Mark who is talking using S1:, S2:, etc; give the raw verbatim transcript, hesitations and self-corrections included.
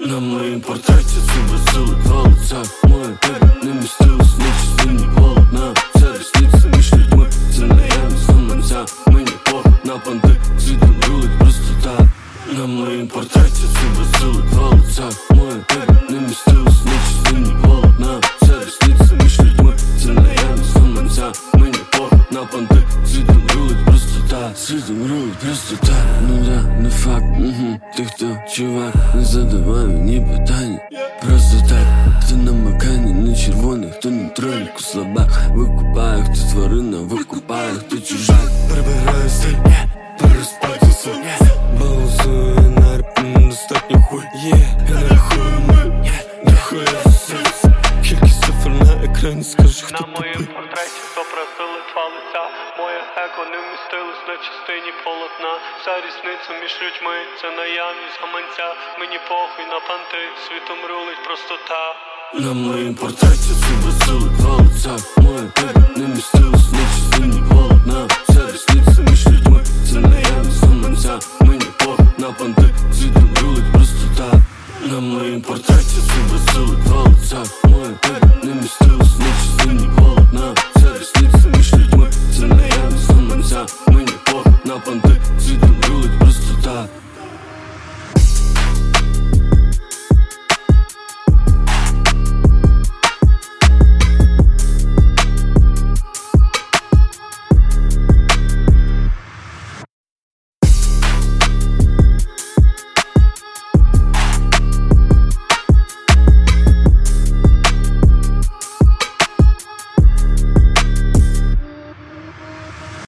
S1: На моїм портреті себе сили два лиця. Моє тебе не містилось на частині полотна. Вся різниця між людьми — це наявність гаманця. Мені похуй на понти, світом рулить простота. На моїм портреті себе сили два лиця. Моє тебе не містилось на частині полотна. Вся різниця між людьми — це наявність гаманця. Мені похуй на понти, світом рулить простота. Світом рулить простота. Ну да, не факт, угу. Ти хто, чувак, не задавай мені питання. Просто так, хто на макані, не червоний, хто на троліку слабак. Викупає, хто тварина, викупає, хто чужак.
S2: Прибираю стиль, переспати сон. Балансую на реп, недостатньо хуй. Я не рахую ми, дохуя все. Кількість цифр на екрані, скажи, хто
S3: тупий. На моїм портреті зобразили два лиця. Моє его не вмістилось на частині полотна. Вся різниця між людьми — це наявність гаманця. Мені похуй на понти, світом рулить простота.
S1: На моїм портреті зобразили два лиця. Моє его не вмістилось на частині полотна. Вся різниця